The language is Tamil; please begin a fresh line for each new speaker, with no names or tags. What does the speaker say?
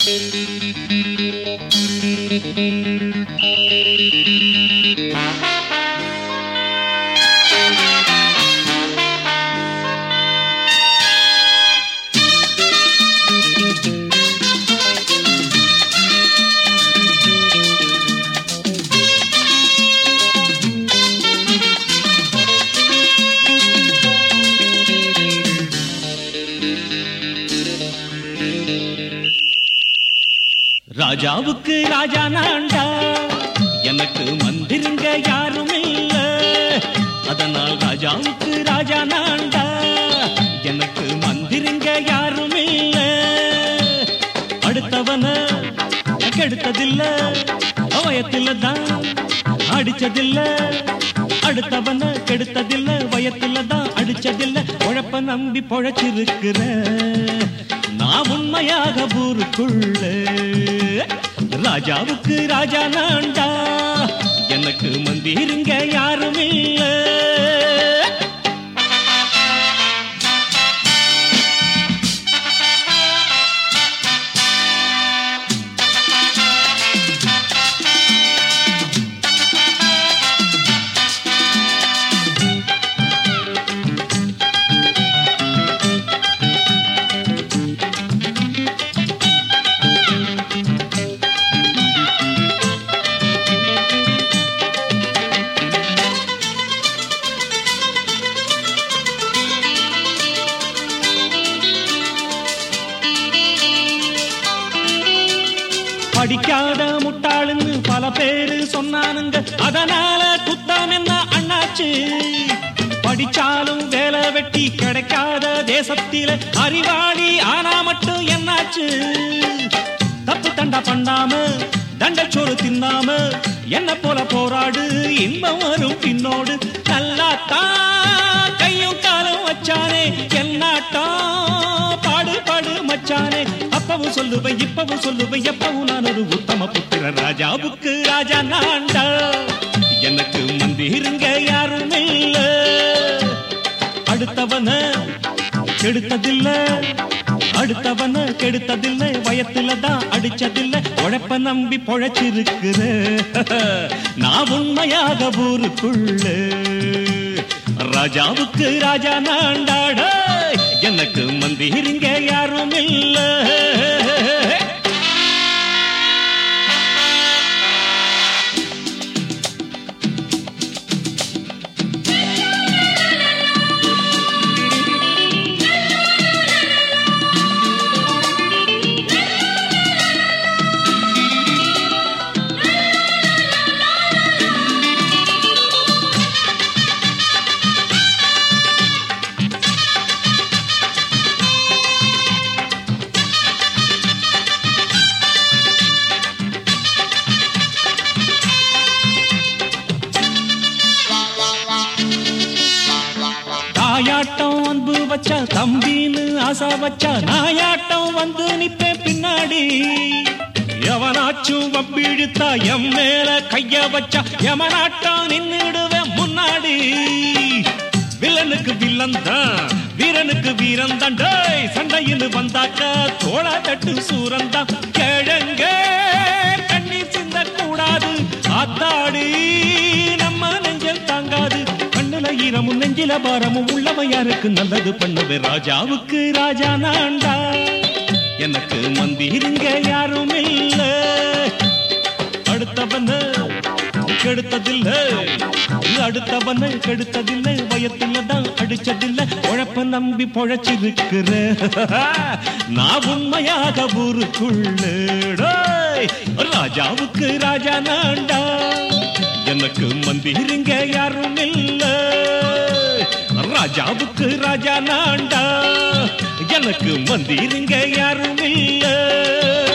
ராஜாவுக்கு ராஜா நான்டா, எனக்கு மந்திருங்க யாரும் இல்ல. அதனால் ராஜாவுக்கு ராஜா நான்டா, எனக்கு மந்திருங்க யாரும் இல்ல. அடுத்தவன கெடுத்ததில்ல, வயத்தில தான் அடிச்சதில்ல. அடுத்தவன கெடுத்ததில்ல, வயத்தில தான் அடிச்சதில்ல. உழப்ப நம்பி பொழைச்சிருக்கிற நான் உண்மையாக ஊருக்குள்ள. ராஜாவுக்கு ராஜா நான்டா, எனக்கு மந்திருங்க யாரும் இல்ல. படிக்காத முட்டாளுன்னு பல பேரு சொன்னானுங்க, அதனால குத்தம் என்ன அண்ணாச்சு. படிச்சாலும் வேலை வெட்டி கிடைக்காத தேசத்தில அறிவாளி ஆனா மட்டும் என்னாச்சு. தப்பு தண்டா பண்ணாம தண்டச்சோறு தின்னாம என்ன போல போராடு, இன்பம் வரும் பின்னோடு. நல்லாத்தான் கையும் காலம் வச்சானே, என்னாட்டா பாடு பாடு மச்சானே. அப்பவும் சொல்லுவேன் இப்பவும் சொல்லுவேன், எப்பவும் நான் ஒரு உத்தம புத்திர. ராஜாவுக்கு ராஜா நான்டா, எனக்கு மந்திருங்க யாரும் இல்ல. அடுத்தவன கெடுத்ததில்ல, அடுத்தவன கெடுத்ததில்லை, வயத்துல தான் அடிச்சதில்லை. உழைப்ப நம்பி பொழைச்சிருக்கிற நான் உண்மையாக ஊருக்குள்ள. ராஜாவுக்கு ராஜா நான்டாட, எனக்கு மந்திருங்க யாரும் இல்ல. தாயாட்டம் அன்பு வச்சா தம்பின்னு ஆசா வச்சா, நாயாட்டம் வந்து நிப்பேன் பின்னாடி. எவனாச்சும் வம்பிழுத்தா எம் மேல கைய வச்சா, எவனாட்டம் நின்னுடுவேன் முன்னாடி. வில்லனுக்கு வில்லன் தான், வீரனுக்கு வீரன் தான். சண்டையில் வந்தாக்க தோளா தட்டு சூரன் தான். கிழங்க கண்ணீர் சிந்த கூடாது, ஆத்தாடி நம்ம நெஞ்சல் தாங்காது. கண்ணுல ஈரமும் நெஞ்சில பாரமும் உள்ளவன் யாருக்கு நல்லது பண்ணுவே. ராஜாவுக்கு ராஜா நான்டா, எனக்கு மந்திருங்க யாரும் இல்ல. அடுத்தவன கெடுத்ததில்ல, அடுத்தவன கெடுத்ததில்லை, வயத்துல தான் அடிச்சதில்லை. உழைப்ப நம்பி பொழைச்சிருக்கிற நான் உண்மையாக ஊருக்குள்ள. ராஜாவுக்கு ராஜா நான்டா, எனக்கு மந்திருங்க யாரும் இல்ல. ராஜாவுக்கு ராஜா நான்டா, எனக்கு மந்திருங்க யாரும் இல்ல.